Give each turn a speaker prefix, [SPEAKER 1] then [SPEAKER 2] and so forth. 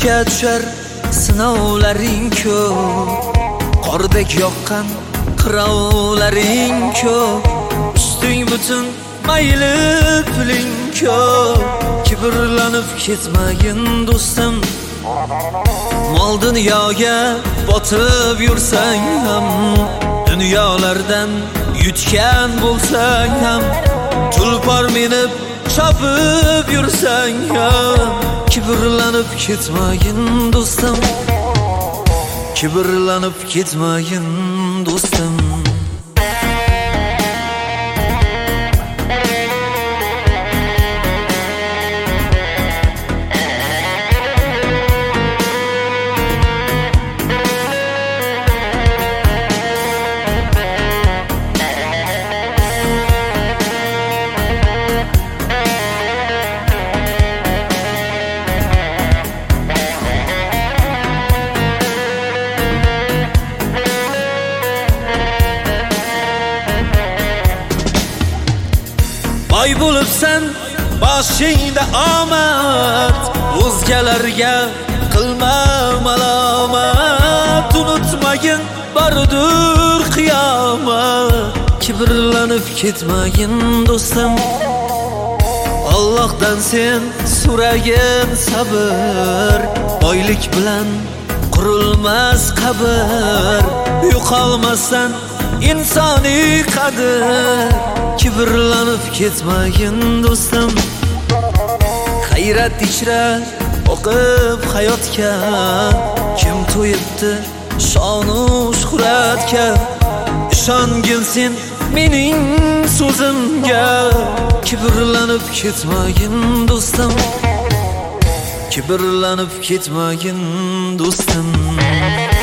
[SPEAKER 1] Yurakka tushar sinovlaring ko'p, qordek yoqqan qirovlaring ko'p. Usting butun mayli puling ko'p, kibrlanib ketmagin do'stim. Mol dunyoga botib yursang ham, dunyolardan yutgan bo'lsang ham, tulpor minib chopib yursang ham, kibrlanib ketmagin do'stim. Kibrlanib ketmagin do'stim. Boy bo'libsan boshingda omad, o'zgalarga qilma malomat. Unutmagin bordir qiyomat, kibrlanib ketmagin do'stim. Allohdan sen so'ragin sabr, boylik bilan qurilmas qabr. Yo'qolmasdan insoniy qadr, kibrlanib ketmagin do'stim. G'ayrat ichra o'qib hayotga, kim to'yibdi shonu shuhratga. Ishongin sen mening so'zimga, kibrlanib ketmagin do'stim. Kibrlanib ketmagin do'stim.